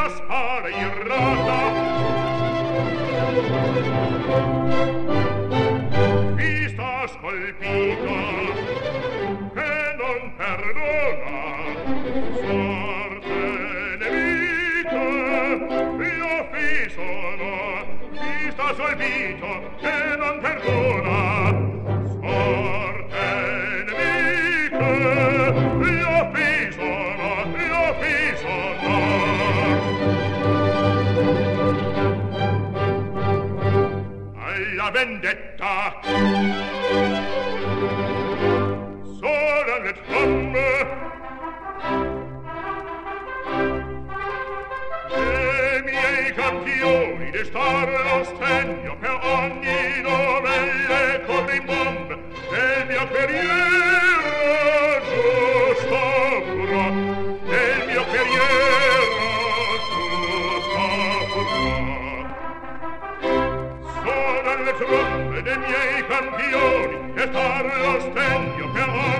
la spada irrata. Vista scolpita che non perdona, sorte nemica io fi sono. Vista scolpita che non perdona, sorte nemica io fi sono, io fi sono. Alla vendetta suonano le trombe e miei campioni destar lo stegno per ogni novelle corrimbombe del mio guerriero giusto furò, del mio guerriero giusto furò. Sono le trombe dei miei campioni e star lo stegno per ogni